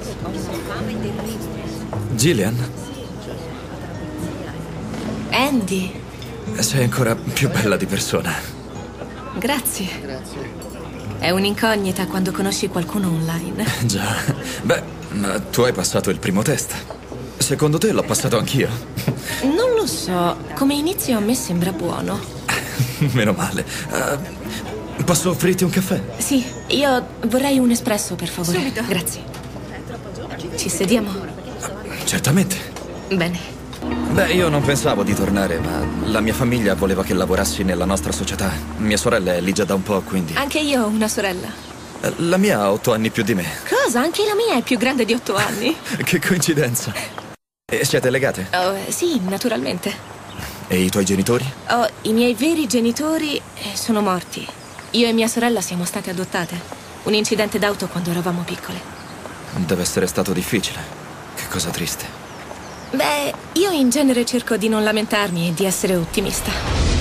Gillian, Andy, sei ancora più bella di persona. grazie. È un'incognita quando conosci qualcuno online. Già. Beh, ma tu hai passato il primo test. Secondo te l'ho passato anch'io? Non lo so, come inizio a me sembra buono. Meno male. Posso offrirti un caffè? Sì, io vorrei un espresso, per favore. Subito. Grazie. Ci sediamo? Certamente. Bene. Beh, io non pensavo di tornare, ma la mia famiglia voleva che lavorassi nella nostra società. Mia sorella è lì già da un po', quindi... Anche io ho una sorella. La mia ha 8 anni più di me. Cosa? Anche la mia è più grande di 8 anni. Che coincidenza. E siete legate? Oh, sì, naturalmente. E i tuoi genitori? Oh, i miei veri genitori sono morti. Io e mia sorella siamo state adottate. Un incidente d'auto quando eravamo piccole. Deve essere stato difficile. Che cosa triste. Beh, io in genere cerco di non lamentarmi e di essere ottimista.